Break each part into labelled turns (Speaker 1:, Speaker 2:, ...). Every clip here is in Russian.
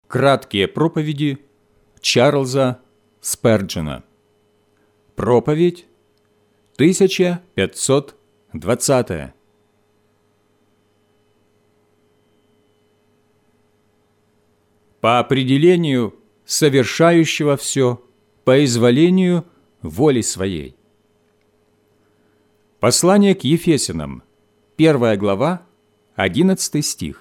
Speaker 1: Краткие проповеди Чарльза Сперджена. Проповедь 1520. По определению совершающего все по изволению воли своей. Послание к Ефесянам, 1 глава, 11 стих.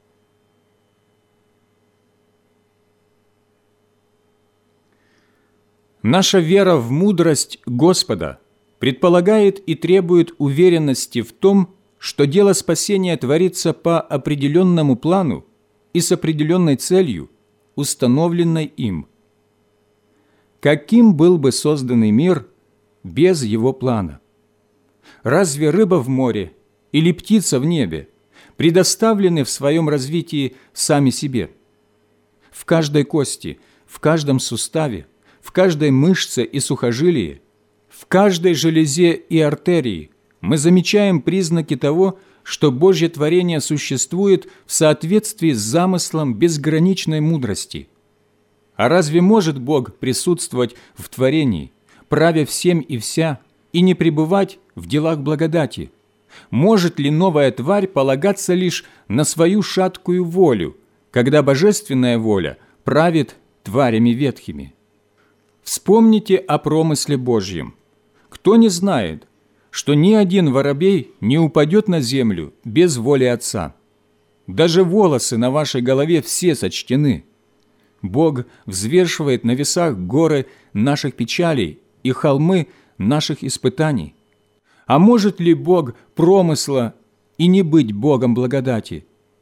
Speaker 1: Наша вера в мудрость Господа предполагает и требует уверенности в том, что дело спасения творится по определенному плану и с определенной целью, установленной им. Каким был бы созданный мир без его плана? Разве рыба в море или птица в небе предоставлены в своем развитии сами себе? В каждой кости, в каждом суставе, в каждой мышце и сухожилии, в каждой железе и артерии мы замечаем признаки того, что Божье творение существует в соответствии с замыслом безграничной мудрости. А разве может Бог присутствовать в творении, правя всем и вся, и не пребывать в делах благодати? Может ли новая тварь полагаться лишь на свою шаткую волю, когда божественная воля правит тварями ветхими? Вспомните о промысле Божьем. Кто не знает, что ни один воробей не упадет на землю без воли Отца? Даже волосы на вашей голове все сочтены. Бог взвешивает на весах горы наших печалей и холмы наших испытаний. А может ли Бог промысла и не быть Богом благодати?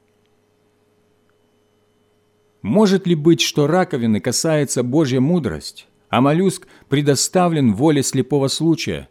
Speaker 1: Может ли быть, что раковины касается Божья мудрость, а моллюск предоставлен воле слепого случая?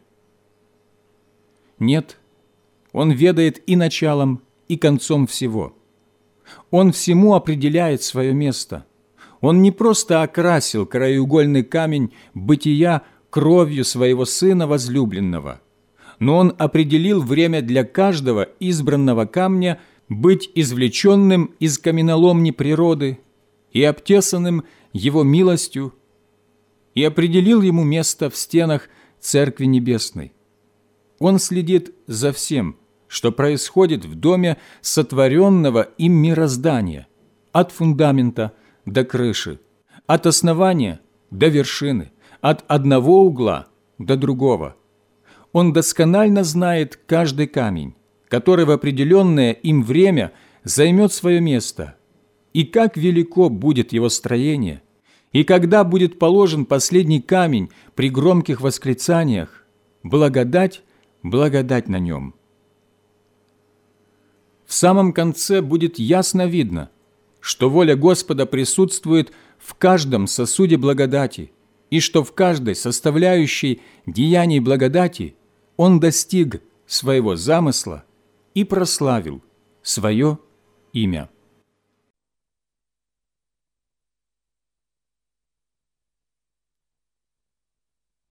Speaker 1: Нет, он ведает и началом, и концом всего. Он всему определяет свое место. Он не просто окрасил краеугольный камень бытия кровью своего Сына возлюбленного, но Он определил время для каждого избранного камня быть извлеченным из каменоломни природы и обтесанным Его милостью, и определил ему место в стенах Церкви Небесной. Он следит за всем, что происходит в доме сотворенного им мироздания, от фундамента до крыши, от основания до вершины, от одного угла до другого. Он досконально знает каждый камень, который в определенное им время займет свое место, и как велико будет его строение, и когда будет положен последний камень при громких восклицаниях: «Благодать, благодать на нем». В самом конце будет ясно видно, что воля Господа присутствует в каждом сосуде благодати, и что в каждой составляющей деяний благодати Он достиг своего замысла и прославил свое имя.